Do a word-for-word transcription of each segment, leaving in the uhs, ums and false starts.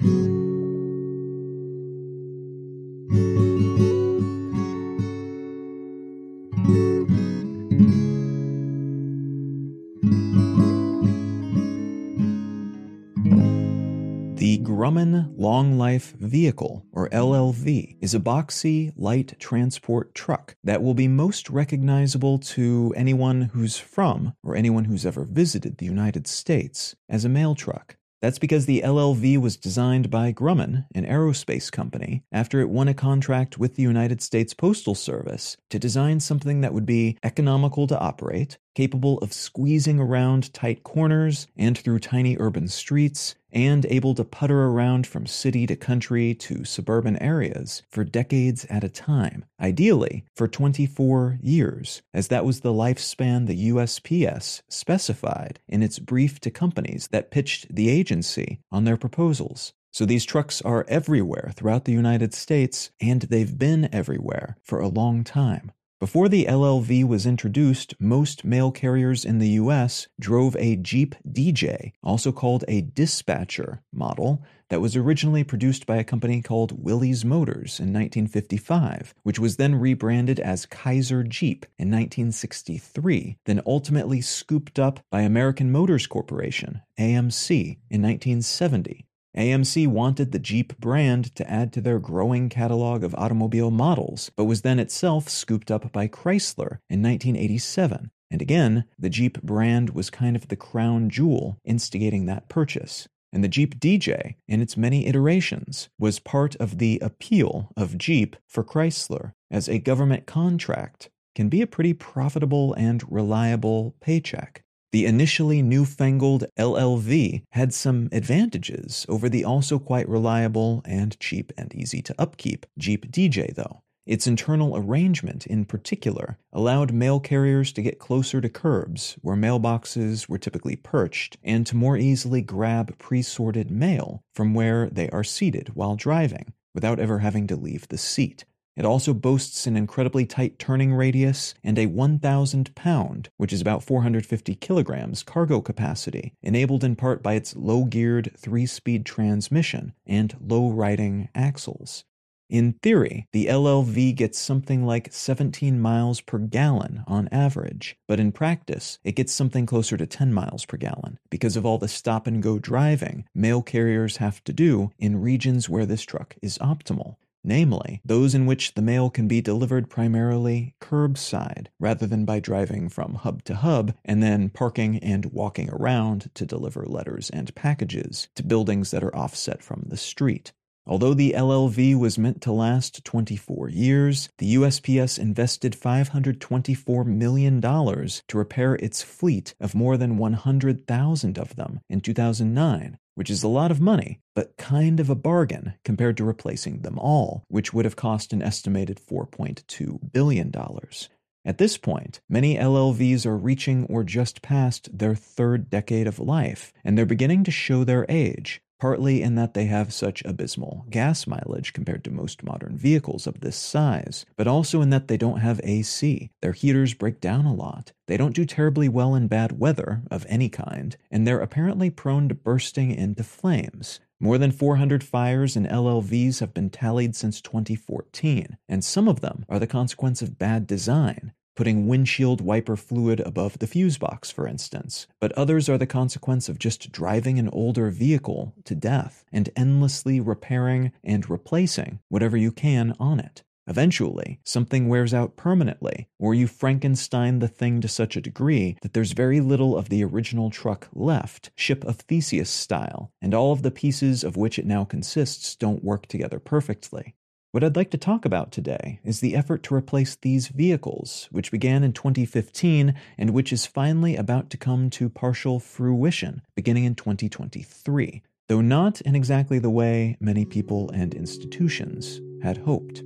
The Grumman Long Life Vehicle, or L L V, is a boxy, light transport truck that will be most recognizable to anyone who's from, or anyone who's ever visited the United States, as a mail truck. That's because the L L V was designed by Grumman, an aerospace company, after it won a contract with the United States Postal Service to design something that would be economical to operate, capable of squeezing around tight corners and through tiny urban streets, and able to putter around from city to country to suburban areas for decades at a time, ideally for twenty-four years, as that was the lifespan the U S P S specified in its brief to companies that pitched the agency on their proposals. So these trucks are everywhere throughout the United States, and they've been everywhere for a long time. Before the L L V was introduced, most mail carriers in the U S drove a Jeep D J, also called a dispatcher model, that was originally produced by a company called Willys Motors in nineteen fifty-five, which was then rebranded as Kaiser Jeep in nineteen sixty-three, then ultimately scooped up by American Motors Corporation, A M C, in nineteen seventy. A M C wanted the Jeep brand to add to their growing catalog of automobile models, but was then itself scooped up by Chrysler in nineteen eighty-seven. And again, the Jeep brand was kind of the crown jewel instigating that purchase. And the Jeep D J, in its many iterations, was part of the appeal of Jeep for Chrysler, as a government contract can be a pretty profitable and reliable paycheck. The initially newfangled L L V had some advantages over the also quite reliable and cheap and easy to upkeep Jeep D J, though. Its internal arrangement, in particular, allowed mail carriers to get closer to curbs, where mailboxes were typically perched, and to more easily grab pre-sorted mail from where they are seated while driving, without ever having to leave the seat. It also boasts an incredibly tight turning radius and a one thousand pound, which is about four hundred fifty kilograms, cargo capacity, enabled in part by its low-geared three-speed transmission and low-riding axles. In theory, the L L V gets something like seventeen miles per gallon on average, but in practice, it gets something closer to ten miles per gallon because of all the stop-and-go driving mail carriers have to do in regions where this truck is optimal. Namely, those in which the mail can be delivered primarily curbside, rather than by driving from hub to hub and then parking and walking around to deliver letters and packages to buildings that are offset from the street. Although the L L V was meant to last twenty-four years, the U S P S invested five hundred twenty-four million dollars to repair its fleet of more than one hundred thousand of them in two thousand nine, which is a lot of money, but kind of a bargain compared to replacing them all, which would have cost an estimated four point two billion dollars. At this point, many L L Vs are reaching or just past their third decade of life, and they're beginning to show their age, partly in that they have such abysmal gas mileage compared to most modern vehicles of this size, but also in that they don't have A C. Their heaters break down a lot. They don't do terribly well in bad weather of any kind, and they're apparently prone to bursting into flames. More than four hundred fires in L L Vs have been tallied since twenty fourteen, and some of them are the consequence of bad design, putting windshield wiper fluid above the fuse box, for instance. But others are the consequence of just driving an older vehicle to death and endlessly repairing and replacing whatever you can on it. Eventually, something wears out permanently, or you Frankenstein the thing to such a degree that there's very little of the original truck left, Ship of Theseus style, and all of the pieces of which it now consists don't work together perfectly. What I'd like to talk about today is the effort to replace these vehicles, which began in twenty fifteen and which is finally about to come to partial fruition beginning in twenty twenty-three, though not in exactly the way many people and institutions had hoped.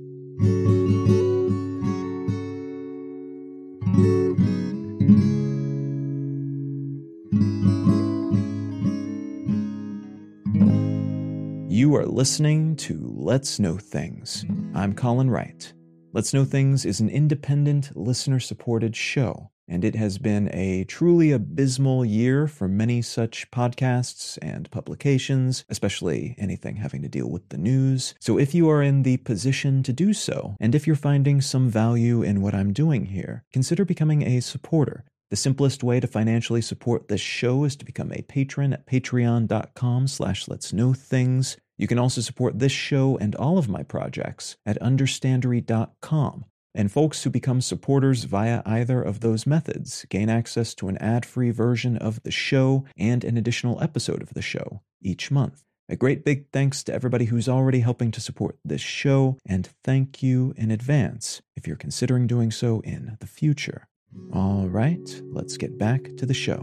You are listening to Let's Know Things. I'm Colin Wright. Let's Know Things is an independent, listener-supported show, and it has been a truly abysmal year for many such podcasts and publications, especially anything having to deal with the news. So if you are in the position to do so, and if you're finding some value in what I'm doing here, consider becoming a supporter. The simplest way to financially support this show is to become a patron at patreon.com slash let's know things. You can also support this show and all of my projects at understandery dot com. And folks who become supporters via either of those methods gain access to an ad-free version of the show and an additional episode of the show each month. A great big thanks to everybody who's already helping to support this show, and thank you in advance if you're considering doing so in the future. All right, let's get back to the show.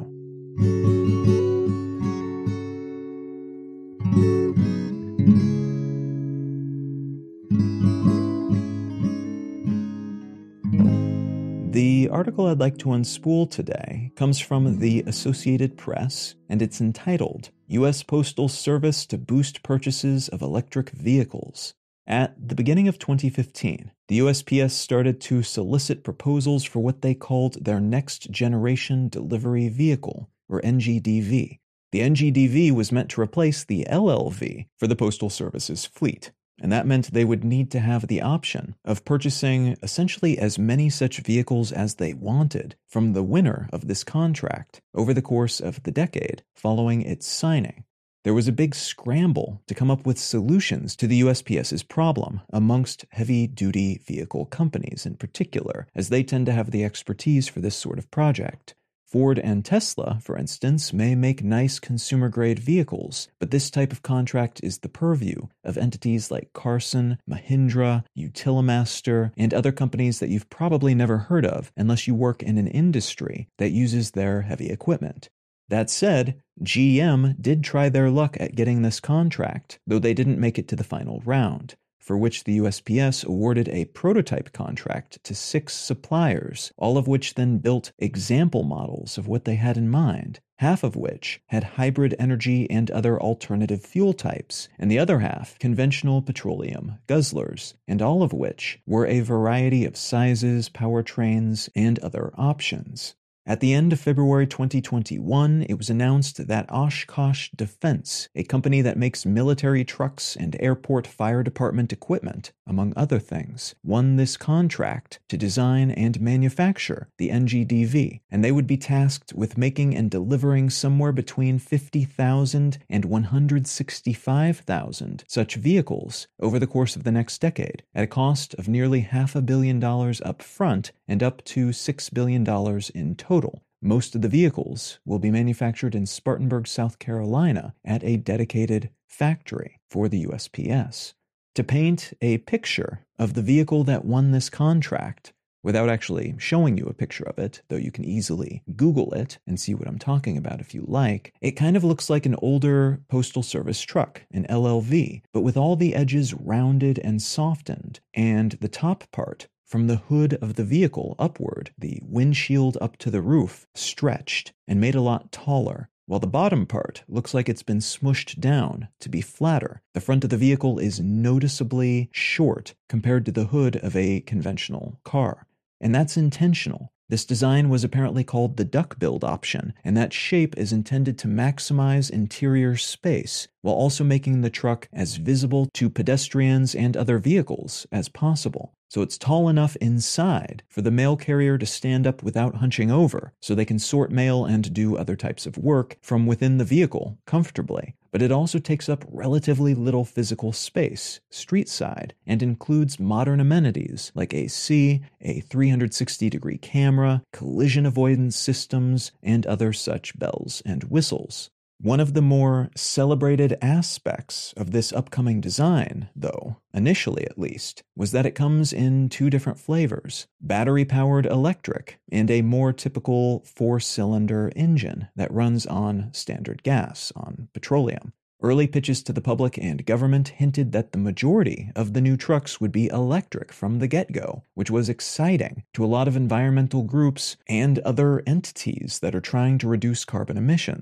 The article I'd like to unspool today comes from the Associated Press, and it's entitled, U S Postal Service to Boost Purchases of Electric Vehicles. At the beginning of twenty fifteen, the U S P S started to solicit proposals for what they called their Next Generation Delivery Vehicle, or N G D V. The N G D V was meant to replace the L L V for the Postal Service's fleet, and that meant they would need to have the option of purchasing essentially as many such vehicles as they wanted from the winner of this contract over the course of the decade following its signing. There was a big scramble to come up with solutions to the U S P S's problem amongst heavy-duty vehicle companies in particular, as they tend to have the expertise for this sort of project. Ford and Tesla, for instance, may make nice consumer-grade vehicles, but this type of contract is the purview of entities like Carson, Mahindra, Utilimaster, and other companies that you've probably never heard of unless you work in an industry that uses their heavy equipment. That said, G M did try their luck at getting this contract, though they didn't make it to the final round, for which the U S P S awarded a prototype contract to six suppliers, all of which then built example models of what they had in mind, half of which had hybrid energy and other alternative fuel types, and the other half conventional petroleum guzzlers, and all of which were a variety of sizes, powertrains, and other options. At the end of February twenty twenty-one, it was announced that Oshkosh Defense, a company that makes military trucks and airport fire department equipment, among other things, won this contract to design and manufacture the N G D V, and they would be tasked with making and delivering somewhere between fifty thousand and one hundred sixty-five thousand such vehicles over the course of the next decade, at a cost of nearly half a billion dollars up front and up to six billion dollars in total. Most of the vehicles will be manufactured in Spartanburg, South Carolina, at a dedicated factory for the U S P S. To paint a picture of the vehicle that won this contract, without actually showing you a picture of it, though you can easily Google it and see what I'm talking about if you like, it kind of looks like an older Postal Service truck, an L L V, but with all the edges rounded and softened, and the top part from the hood of the vehicle upward, the windshield up to the roof, stretched and made a lot taller, while the bottom part looks like it's been smushed down to be flatter. The front of the vehicle is noticeably short compared to the hood of a conventional car. And that's intentional. This design was apparently called the duck build option, and that shape is intended to maximize interior space while also making the truck as visible to pedestrians and other vehicles as possible. So it's tall enough inside for the mail carrier to stand up without hunching over, so they can sort mail and do other types of work from within the vehicle comfortably. But it also takes up relatively little physical space, street side, and includes modern amenities like A C, a three hundred sixty degree camera, collision avoidance systems, and other such bells and whistles. One of the more celebrated aspects of this upcoming design, though, initially at least, was that it comes in two different flavors, battery-powered electric and a more typical four-cylinder engine that runs on standard gas, on petroleum. Early pitches to the public and government hinted that the majority of the new trucks would be electric from the get-go, which was exciting to a lot of environmental groups and other entities that are trying to reduce carbon emissions.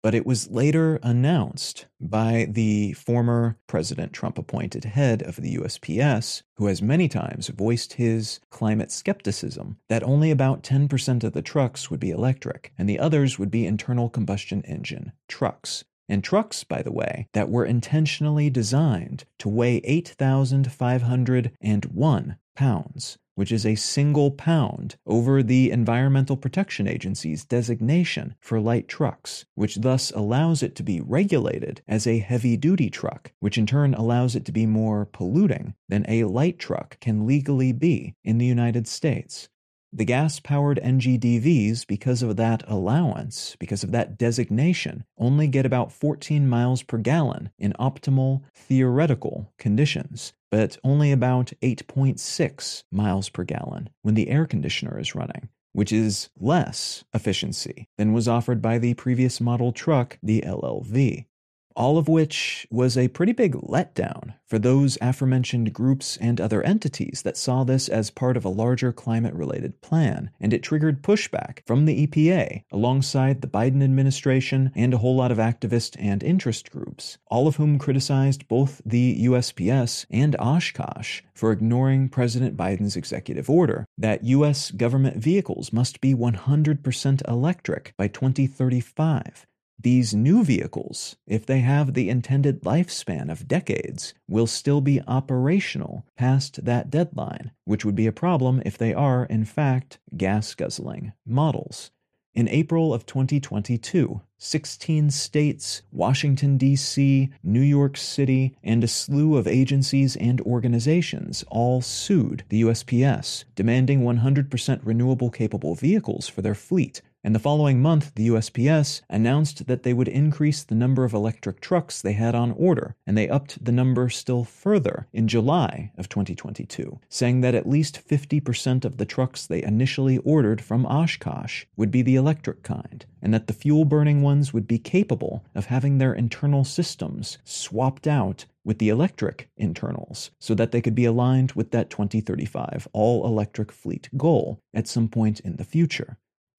But it was later announced by the former President Trump-appointed head of the U S P S, who has many times voiced his climate skepticism, that only about ten percent of the trucks would be electric, and the others would be internal combustion engine trucks. And trucks, by the way, that were intentionally designed to weigh eight thousand five hundred one pounds, which is a single pound over the Environmental Protection Agency's designation for light trucks, which thus allows it to be regulated as a heavy-duty truck, which in turn allows it to be more polluting than a light truck can legally be in the United States. The gas-powered N G D Vs, because of that allowance, because of that designation, only get about fourteen miles per gallon in optimal theoretical conditions, but only about eight point six miles per gallon when the air conditioner is running, which is less efficiency than was offered by the previous model truck, the L L V. All of which was a pretty big letdown for those aforementioned groups and other entities that saw this as part of a larger climate-related plan, and it triggered pushback from the E P A alongside the Biden administration and a whole lot of activist and interest groups, all of whom criticized both the U S P S and Oshkosh for ignoring President Biden's executive order that U S government vehicles must be one hundred percent electric by twenty thirty-five. These new vehicles, if they have the intended lifespan of decades, will still be operational past that deadline, which would be a problem if they are, in fact, gas-guzzling models. In April of twenty twenty-two, sixteen states, Washington, D C, New York City, and a slew of agencies and organizations all sued the U S P S, demanding one hundred percent renewable-capable vehicles for their fleet. And the following month, the U S P S announced that they would increase the number of electric trucks they had on order, and they upped the number still further in July of twenty twenty-two, saying that at least fifty percent of the trucks they initially ordered from Oshkosh would be the electric kind, and that the fuel-burning ones would be capable of having their internal systems swapped out with the electric internals so that they could be aligned with that twenty thirty-five all-electric fleet goal at some point in the future.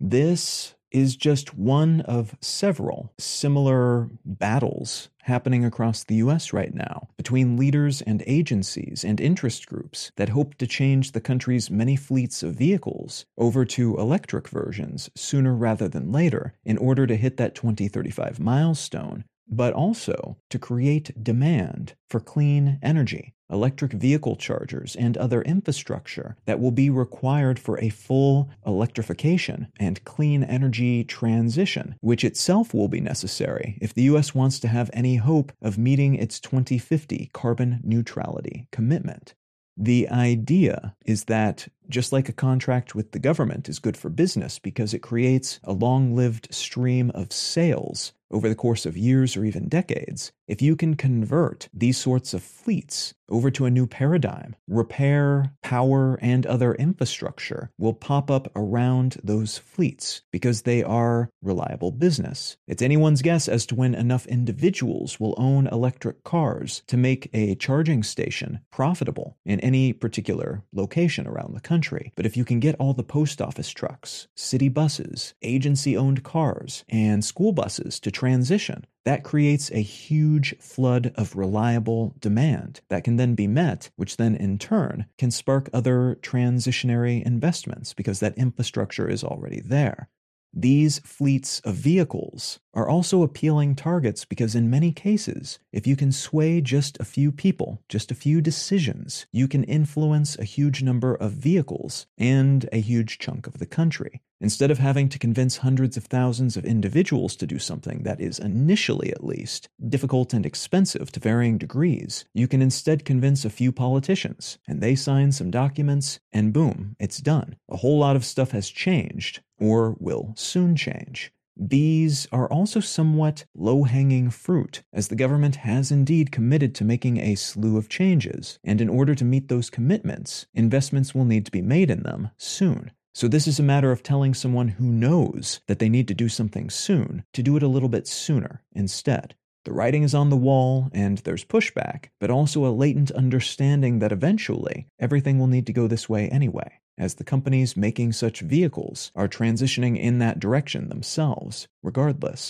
This is just one of several similar battles happening across the U S right now between leaders and agencies and interest groups that hope to change the country's many fleets of vehicles over to electric versions sooner rather than later in order to hit that twenty thirty-five milestone, but also to create demand for clean energy, electric vehicle chargers, and other infrastructure that will be required for a full electrification and clean energy transition, which itself will be necessary if the U S wants to have any hope of meeting its twenty fifty carbon neutrality commitment. The idea is that, just like a contract with the government is good for business because it creates a long-lived stream of sales over the course of years or even decades, if you can convert these sorts of fleets over to a new paradigm, repair, power, and other infrastructure will pop up around those fleets because they are reliable business. It's anyone's guess as to when enough individuals will own electric cars to make a charging station profitable in any particular location around the country. But if you can get all the post office trucks, city buses, agency-owned cars, and school buses to transition, that creates a huge flood of reliable demand that can then be met, which then in turn can spark other transitionary investments because that infrastructure is already there. These fleets of vehicles are also appealing targets because in many cases, if you can sway just a few people, just a few decisions, you can influence a huge number of vehicles and a huge chunk of the country. Instead of having to convince hundreds of thousands of individuals to do something that is initially, at least, difficult and expensive to varying degrees, you can instead convince a few politicians, and they sign some documents, and boom, it's done. A whole lot of stuff has changed, or will soon change. These are also somewhat low-hanging fruit, as the government has indeed committed to making a slew of changes, and in order to meet those commitments, investments will need to be made in them soon. So this is a matter of telling someone who knows that they need to do something soon to do it a little bit sooner instead. The writing is on the wall, and there's pushback, but also a latent understanding that eventually everything will need to go this way anyway, as the companies making such vehicles are transitioning in that direction themselves, regardless.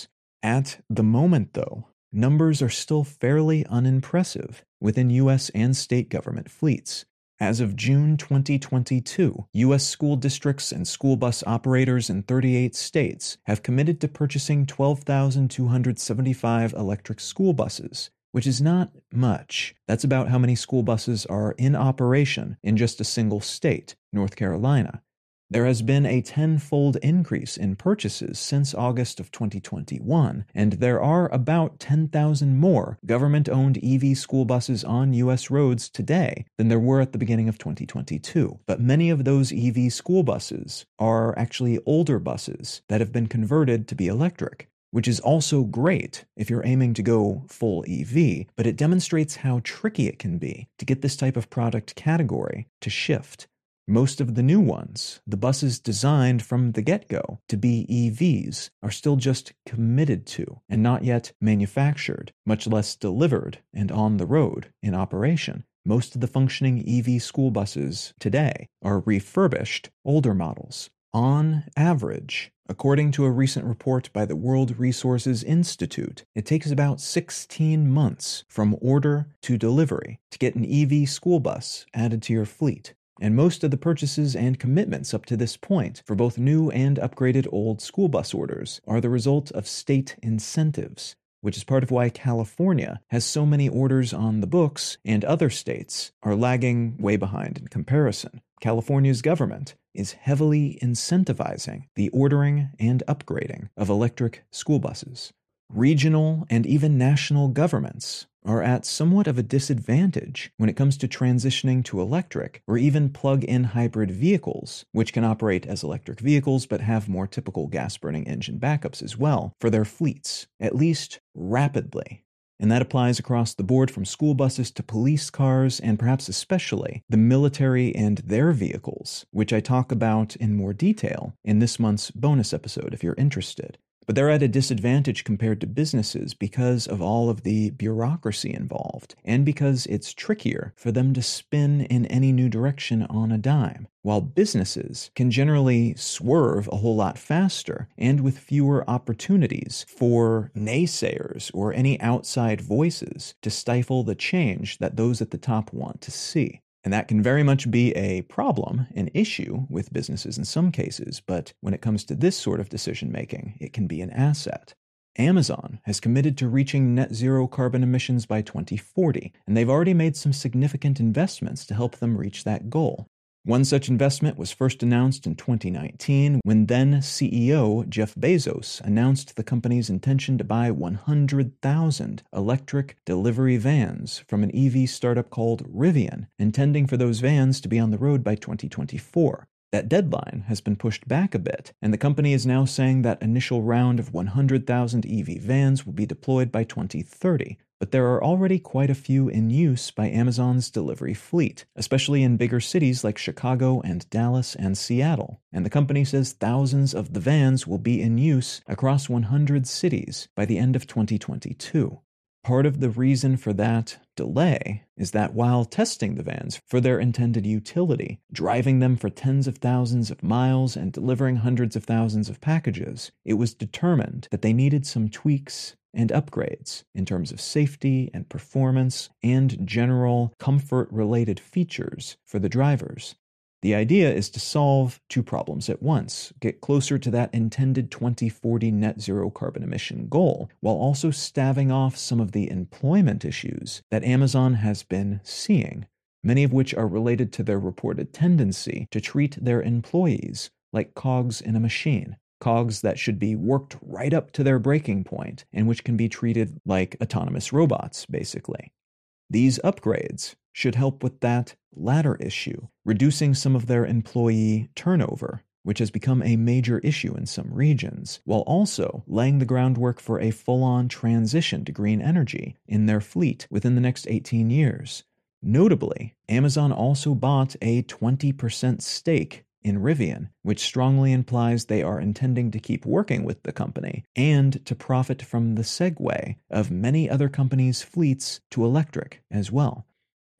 At the moment, though, numbers are still fairly unimpressive within U S and state government fleets. As of June twenty twenty-two, U S school districts and school bus operators in thirty-eight states have committed to purchasing twelve thousand two hundred seventy-five electric school buses, which is not much. That's about how many school buses are in operation in just a single state, North Carolina. There has been a tenfold increase in purchases since August of twenty twenty-one, and there are about ten thousand more government-owned E V school buses on U S roads today than there were at the beginning of twenty twenty-two. But many of those E V school buses are actually older buses that have been converted to be electric, which is also great if you're aiming to go full E V, but it demonstrates how tricky it can be to get this type of product category to shift. Most of the new ones, the buses designed from the get-go to be E Vs, are still just committed to and not yet manufactured, much less delivered and on the road in operation. Most of the functioning E V school buses today are refurbished, older models. On average, according to a recent report by the World Resources Institute, it takes about sixteen months from order to delivery to get an E V school bus added to your fleet. And most of the purchases and commitments up to this point for both new and upgraded old school bus orders are the result of state incentives, which is part of why California has so many orders on the books and other states are lagging way behind in comparison. California's government is heavily incentivizing the ordering and upgrading of electric school buses. Regional and even national governments are at somewhat of a disadvantage when it comes to transitioning to electric or even plug-in hybrid vehicles, which can operate as electric vehicles but have more typical gas-burning engine backups as well for their fleets, at least rapidly. And that applies across the board from school buses to police cars and perhaps especially the military and their vehicles, which I talk about in more detail in this month's bonus episode if you're interested. But they're at a disadvantage compared to businesses because of all of the bureaucracy involved, and because it's trickier for them to spin in any new direction on a dime, while businesses can generally swerve a whole lot faster and with fewer opportunities for naysayers or any outside voices to stifle the change that those at the top want to see. And that can very much be a problem, an issue with businesses in some cases, but when it comes to this sort of decision-making, it can be an asset. Amazon has committed to reaching net zero carbon emissions by twenty forty, and they've already made some significant investments to help them reach that goal. One such investment was first announced in twenty nineteen when then C E O Jeff Bezos announced the company's intention to buy one hundred thousand electric delivery vans from an E V startup called Rivian, intending for those vans to be on the road by twenty twenty-four. That deadline has been pushed back a bit, and the company is now saying that initial round of one hundred thousand E V vans will be deployed by twenty thirty. But there are already quite a few in use by Amazon's delivery fleet, especially in bigger cities like Chicago and Dallas and Seattle. And the company says thousands of the vans will be in use across one hundred cities by the end of twenty twenty-two. Part of the reason for that delay is that while testing the vans for their intended utility, driving them for tens of thousands of miles and delivering hundreds of thousands of packages, it was determined that they needed some tweaks and upgrades in terms of safety and performance and general comfort-related features for the drivers. The idea is to solve two problems at once, get closer to that intended twenty forty net zero carbon emission goal, while also staving off some of the employment issues that Amazon has been seeing, many of which are related to their reported tendency to treat their employees like cogs in a machine. Cogs that should be worked right up to their breaking point and which can be treated like autonomous robots, basically. These upgrades should help with that latter issue, reducing some of their employee turnover, which has become a major issue in some regions, while also laying the groundwork for a full-on transition to green energy in their fleet within the next eighteen years. Notably, Amazon also bought a twenty percent stake in Rivian, which strongly implies they are intending to keep working with the company and to profit from the segue of many other companies' fleets to electric as well.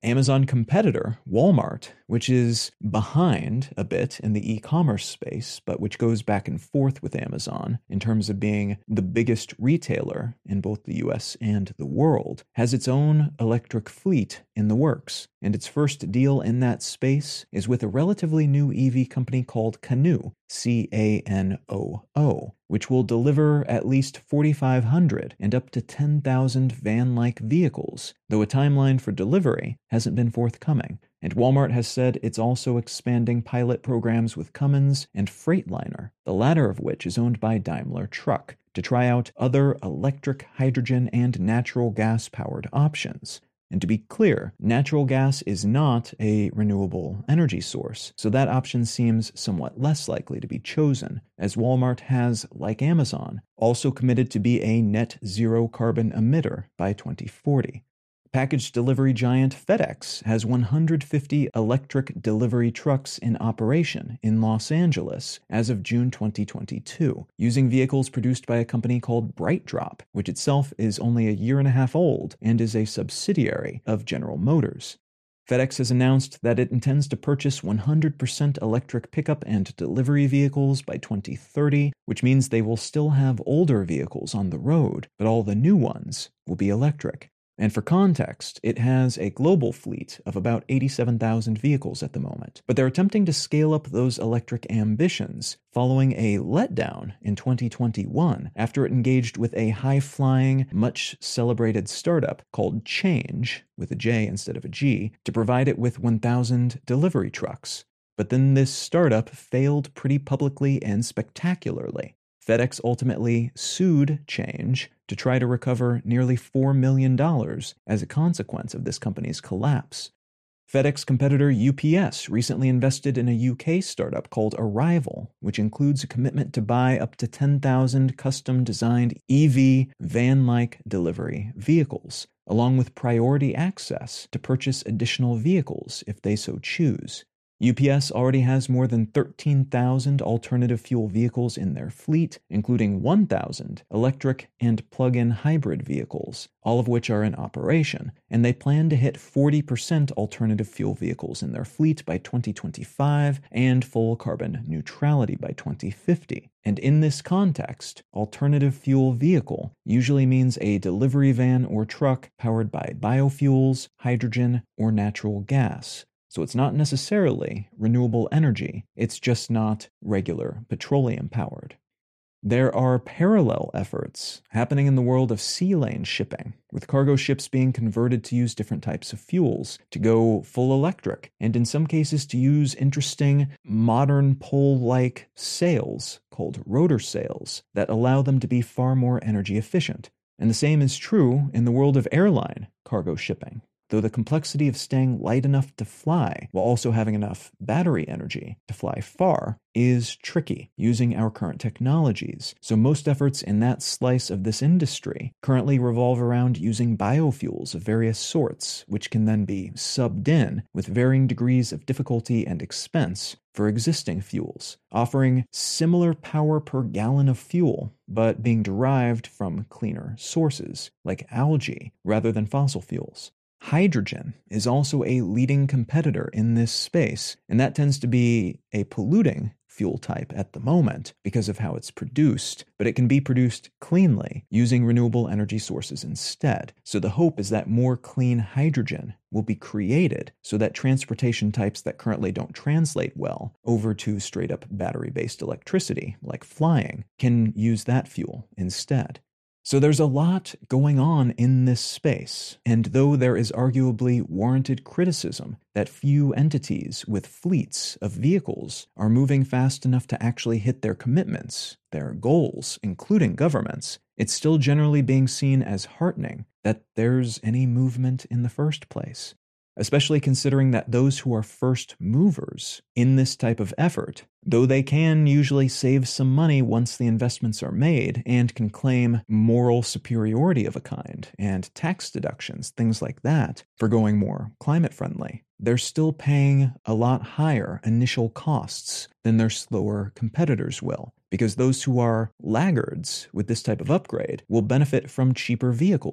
Amazon competitor, Walmart, which is behind a bit in the e-commerce space, but which goes back and forth with Amazon in terms of being the biggest retailer in both the U S and the world, has its own electric fleet in the works. And its first deal in that space is with a relatively new E V company called Canoo, C A N O O, which will deliver at least forty-five hundred and up to ten thousand van-like vehicles, though a timeline for delivery hasn't been forthcoming. And Walmart has said it's also expanding pilot programs with Cummins and Freightliner, the latter of which is owned by Daimler Truck, to try out other electric, hydrogen, and natural gas-powered options. And to be clear, natural gas is not a renewable energy source, so that option seems somewhat less likely to be chosen, as Walmart has, like Amazon, also committed to be a net zero carbon emitter by twenty forty. Package delivery giant FedEx has one hundred fifty electric delivery trucks in operation in Los Angeles as of June twenty twenty-two, using vehicles produced by a company called BrightDrop, which itself is only a year and a half old and is a subsidiary of General Motors. FedEx has announced that it intends to purchase one hundred percent electric pickup and delivery vehicles by twenty thirty, which means they will still have older vehicles on the road, but all the new ones will be electric. And for context, it has a global fleet of about eighty-seven thousand vehicles at the moment. But they're attempting to scale up those electric ambitions following a letdown in twenty twenty-one after it engaged with a high-flying, much-celebrated startup called Change, with a J instead of a G, to provide it with one thousand delivery trucks. But then this startup failed pretty publicly and spectacularly. FedEx ultimately sued Change to try to recover nearly four million dollars as a consequence of this company's collapse. FedEx competitor U P S recently invested in a U K startup called Arrival, which includes a commitment to buy up to ten thousand custom-designed E V van-like delivery vehicles, along with priority access to purchase additional vehicles if they so choose. U P S already has more than thirteen thousand alternative fuel vehicles in their fleet, including one thousand electric and plug-in hybrid vehicles, all of which are in operation, and they plan to hit forty percent alternative fuel vehicles in their fleet by twenty twenty-five and full carbon neutrality by twenty fifty. And in this context, alternative fuel vehicle usually means a delivery van or truck powered by biofuels, hydrogen, or natural gas. So it's not necessarily renewable energy, it's just not regular petroleum powered. There are parallel efforts happening in the world of sea lane shipping, with cargo ships being converted to use different types of fuels, to go full electric, and in some cases to use interesting modern pole-like sails called rotor sails that allow them to be far more energy efficient. And the same is true in the world of airline cargo shipping, though the complexity of staying light enough to fly while also having enough battery energy to fly far is tricky using our current technologies. So most efforts in that slice of this industry currently revolve around using biofuels of various sorts, which can then be subbed in with varying degrees of difficulty and expense for existing fuels, offering similar power per gallon of fuel, but being derived from cleaner sources, like algae, rather than fossil fuels. Hydrogen is also a leading competitor in this space, and that tends to be a polluting fuel type at the moment because of how it's produced, but it can be produced cleanly using renewable energy sources instead. So the hope is that more clean hydrogen will be created so that transportation types that currently don't translate well over to straight-up battery-based electricity, like flying, can use that fuel instead. So there's a lot going on in this space, and though there is arguably warranted criticism that few entities with fleets of vehicles are moving fast enough to actually hit their commitments, their goals, including governments, it's still generally being seen as heartening that there's any movement in the first place. Especially considering that those who are first movers in this type of effort, though they can usually save some money once the investments are made and can claim moral superiority of a kind and tax deductions, things like that, for going more climate friendly, they're still paying a lot higher initial costs than their slower competitors will, because those who are laggards with this type of upgrade will benefit from cheaper vehicles,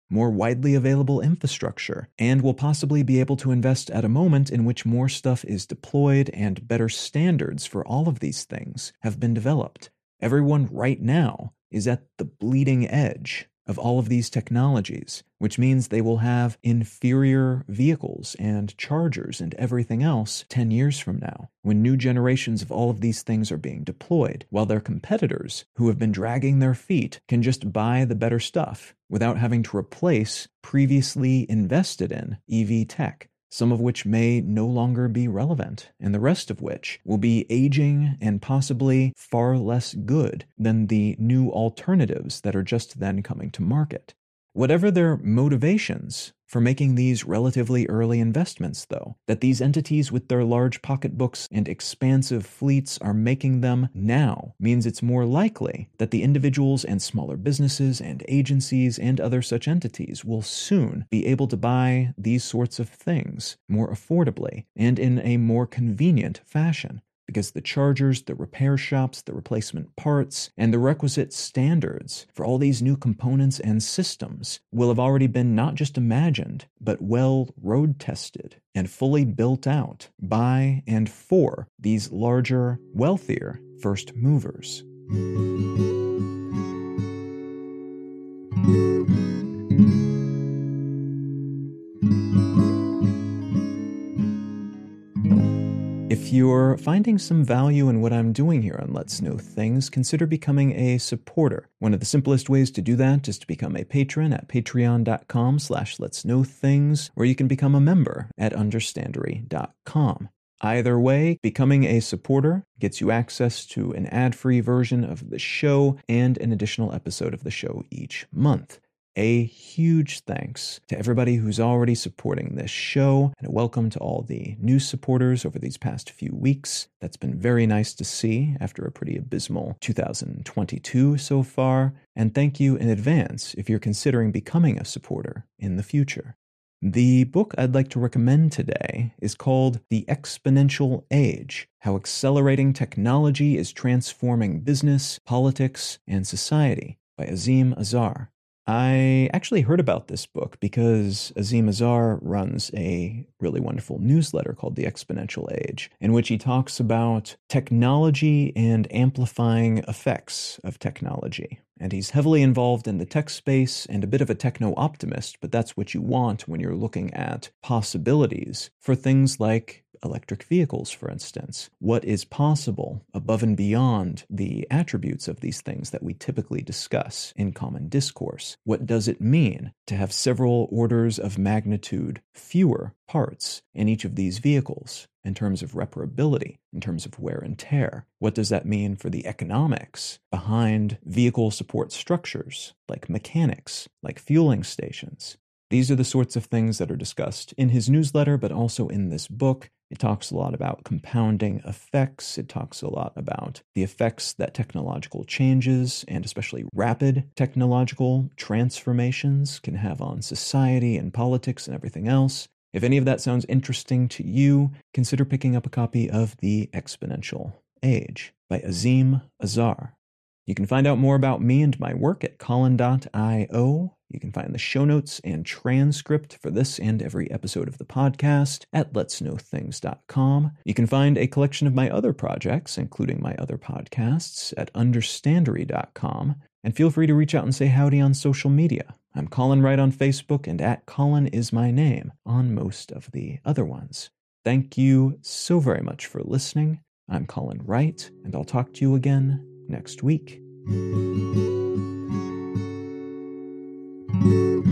more widely available infrastructure, and will possibly be able to invest at a moment in which more stuff is deployed and better standards for all of these things have been developed. Everyone right now is at the bleeding edge of all of these technologies, which means they will have inferior vehicles and chargers and everything else ten years from now, when new generations of all of these things are being deployed, while their competitors, who have been dragging their feet, can just buy the better stuff without having to replace previously invested in E V tech, some of which may no longer be relevant, and the rest of which will be aging and possibly far less good than the new alternatives that are just then coming to market. Whatever their motivations for making these relatively early investments, though, that these entities with their large pocketbooks and expansive fleets are making them now means it's more likely that the individuals and smaller businesses and agencies and other such entities will soon be able to buy these sorts of things more affordably and in a more convenient fashion, because the chargers, the repair shops, the replacement parts, and the requisite standards for all these new components and systems will have already been not just imagined, but well road-tested and fully built out by and for these larger, wealthier first movers. If you're finding some value in what I'm doing here on Let's Know Things, consider becoming a supporter. One of the simplest ways to do that is to become a patron at patreon.com slash Let's Know Things, or you can become a member at understandery dot com. Either way, becoming a supporter gets you access to an ad-free version of the show and an additional episode of the show each month. A huge thanks to everybody who's already supporting this show, and a welcome to all the new supporters over these past few weeks. That's been very nice to see after a pretty abysmal two thousand twenty-two so far, and thank you in advance if you're considering becoming a supporter in the future. The book I'd like to recommend today is called The Exponential Age: How Accelerating Technology is Transforming Business, Politics, and Society by Azeem Azhar. I actually heard about this book because Azeem Azhar runs a really wonderful newsletter called The Exponential Age, in which he talks about technology and amplifying effects of technology. And he's heavily involved in the tech space and a bit of a techno-optimist, but that's what you want when you're looking at possibilities for things like electric vehicles, for instance. What is possible above and beyond the attributes of these things that we typically discuss in common discourse? What does it mean to have several orders of magnitude fewer parts in each of these vehicles in terms of reparability, in terms of wear and tear? What does that mean for the economics behind vehicle support structures, like mechanics, like fueling stations? These are the sorts of things that are discussed in his newsletter, but also in this book. It talks a lot about compounding effects. It talks a lot about the effects that technological changes, and especially rapid technological transformations, can have on society and politics and everything else. If any of that sounds interesting to you, consider picking up a copy of The Exponential Age by Azeem Azhar. You can find out more about me and my work at Colin dot io. You can find the show notes and transcript for this and every episode of the podcast at lets know things dot com. You can find a collection of my other projects, including my other podcasts, at understandery dot com. And feel free to reach out and say howdy on social media. I'm Colin Wright on Facebook, and at Colin is my name on most of the other ones. Thank you so very much for listening. I'm Colin Wright, and I'll talk to you again next week. Thank you.